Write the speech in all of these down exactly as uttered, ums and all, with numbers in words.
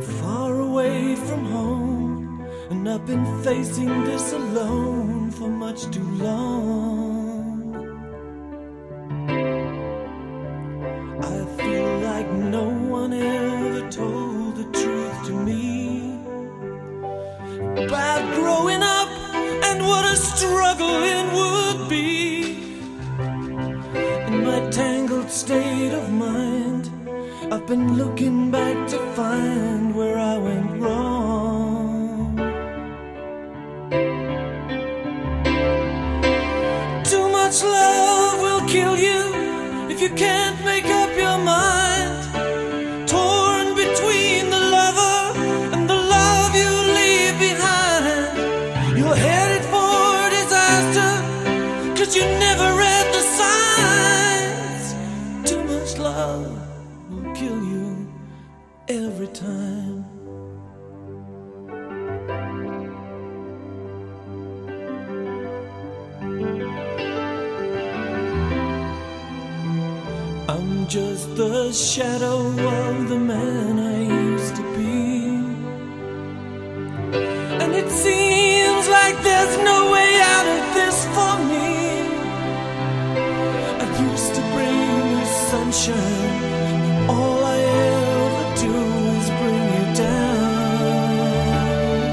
far away from home, and I've been facing this alone for much too long. I feel like no one ever told the truth to me about growing up and what a struggle it would be. In my tangled state of mind, I've been looking back to find where I went wrong. Too much love will kill you if you can't make up your mind. Torn between the lover and the love you leave behind. You're headed for disaster, 'cause you never read the signs. Too much love will kill you every time. I'm just the shadow of the man I used to be, and it seems like there's no way out of this for me. I used to bring you sunshine, all I ever do is bring you down.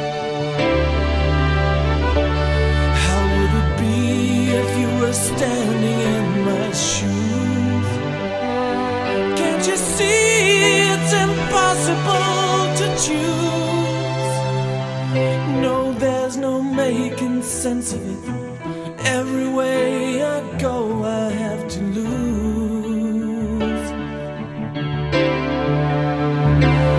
How would it be if you were standing in my shoes? Can't you see it's impossible to choose? No, there's no making sense of it. Every way I go, I have to lose.